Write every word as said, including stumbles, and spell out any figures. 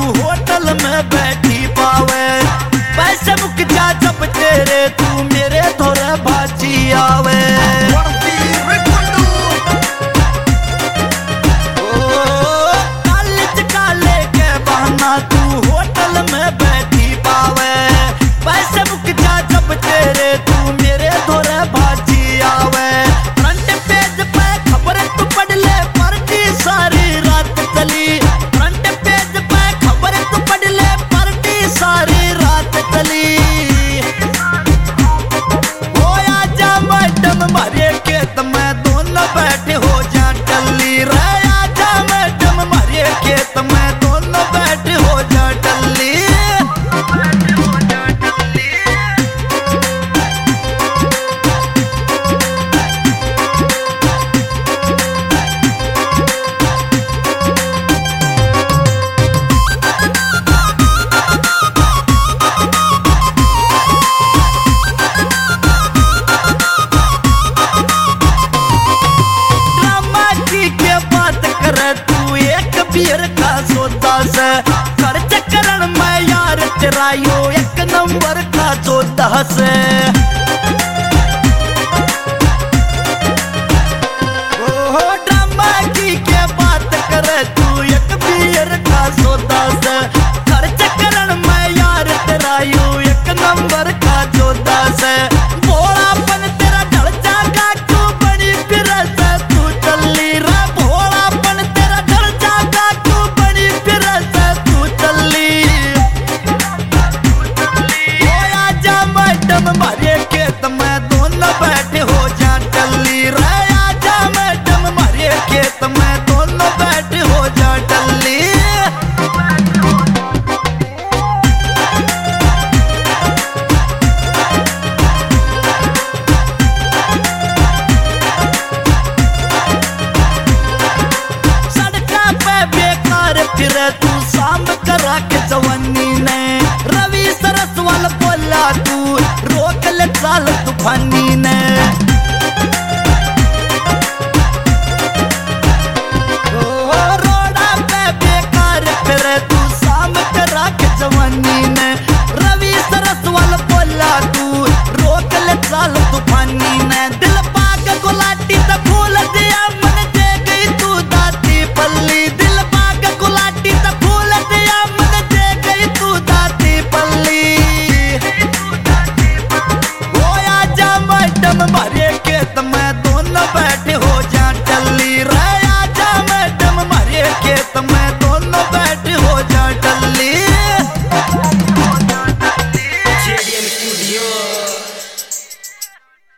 Hotel में बैठी पावे। पैसे मुक जा जब तेरे तू मेरे थोड़े बाजी आवे। तू होटल में बैठी पावे। पैसे मुक जा जब तेरे तू मेरे थोड़े बाजी आवे। फ्रंट पेज पे खबर तू पढ़ ले पार्टी सारी रात चली। फ्रंट पेज पे खबर तू पढ़ ले पार्टी सारी रात चली। ओ आजा मैडम मारे खेत में दोनों बैठे हो जा टल्ली रे। आजा मैडम मारे खेत में दोनों बैठे हो जा टल्ली। बियर का सौदा से खर्च करन में यार तेरा यो एक नंबर का सौदा से। ओ ड्रामा की क्या बात करे तू एक बियर का सौदा से। खर्च करन में यार तेरा यो एक नंबर का सौदा से। भोलापन तेरा ढल जागा तू बड़ी फिर से तू चली रे। भोलापन तेरा ढल जागा मारे खेत में दोनों बैठे हो जा टल्ली रे। आजा मैडम मारे खेत में दोनों बैठे हो जा टल्ली। सड़का पे बेकार फिरे तू शाम करा के जवानी ने। रवि सरस वाल बोला तू रोक ले चाल तूफानी ने।